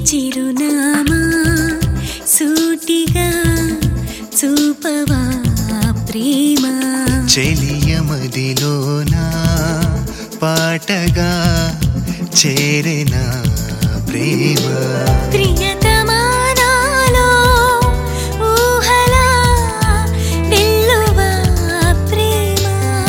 చిరునామా సూటిగా చూపవా ప్రేమ చెలియమదిలోన పాటగా చేరిన ప్రేమ ప్రియతమానాలో ఊహలా నిల్లువా ప్రేమ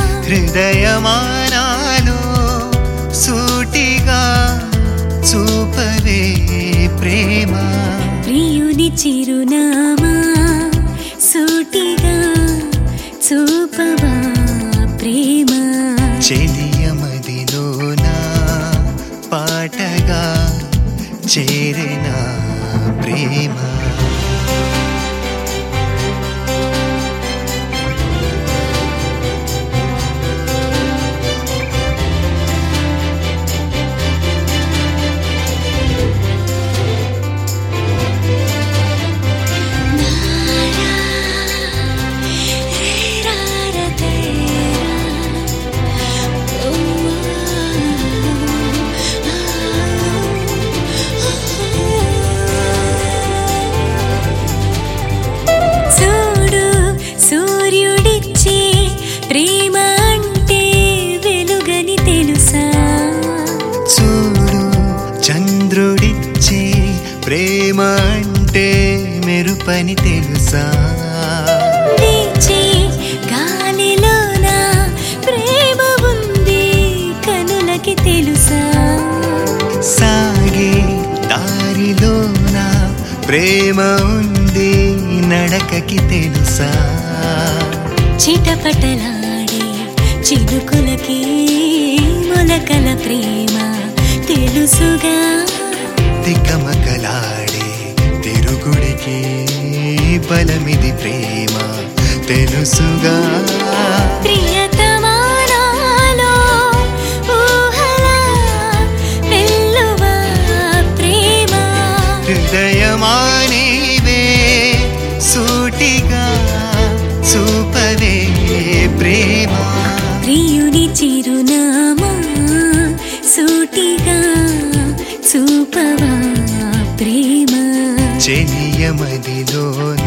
హృదయమానాలో సూటిగా చూపవే ప్రేమ ప్రియుని చిరునామా సూటిగా చూపవా ప్రేమ చెలియమదిలోన పాటగా చేరిన ప్రేమ ప్రేమ అంటే వెలుగని తెలుసా చూడు చంద్రుడిచ్చే ప్రేమ అంటే మెరుపని తెలుసా వీచే గాలిలోన ప్రేమ ఉంది కనులకి తెలుసా సాగే దారిలోన ప్రేమ ఉంది నడకకి తెలుసా చిటపటలాడే చిలుకులకి మొలకల ప్రేమ తెలుసుగా తికమకలాడే తిరుగుడికి బలమిది ప్రేమ తెలుసుగా ప్రియతమానాలో ఊహలా వెల్లువా ప్రేమ హృదయమానివే సూటిగా చూపవే ప్రేమ ప్రియుని చిరునామా సూటిగా చూపవా ప్రేమ చెలియమదిలోన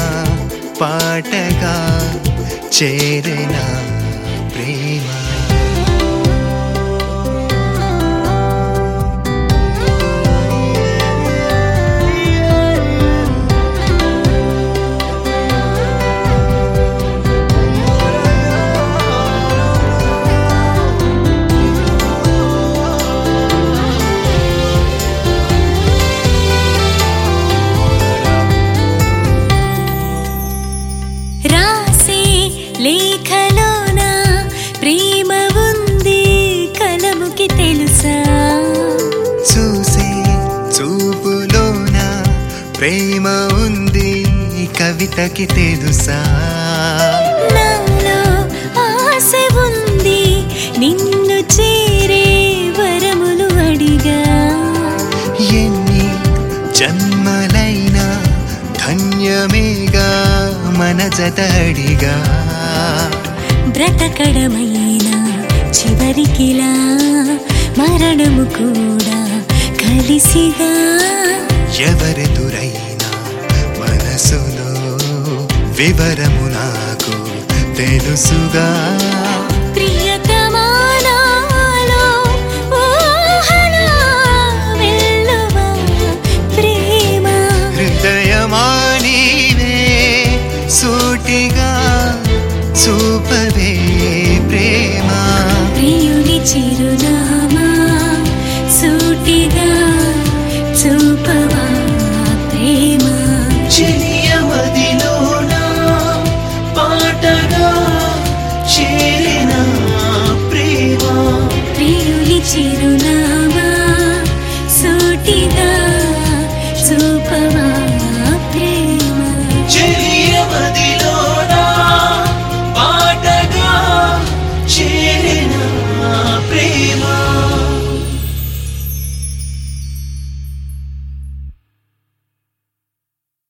పాటగా చేరిన ప్రేమ రాసే లేఖలోన ప్రేమ ఉంది కలముకి తెలుసా చూసే చూపులోన ప్రేమ ఉంది కవితకి తెలుసా నాలో ఆశ ఉంది నిన్ను చేరే వరములు అడిగా ఎన్ని జన్మలైనా ధన్యమేగా మన జతడిగా బ్రతకడమైన చివరికిలా మరణము కూడా కలిసిగా ఎవరెదురైనా మనసులో వివరము నాకు తెలుసుగా ప్రియతమానాలో ఊహలా వెల్లువా ప్రేమ హృదయమానివే సూటిగా చూపవే ప్రేమ ప్రియుని చిరునామా సూటిగా చూపవా ప్రేమ చెలియమదిలోన పాటగా చేరిన ప్రేమ ప్రియుని చిరునామా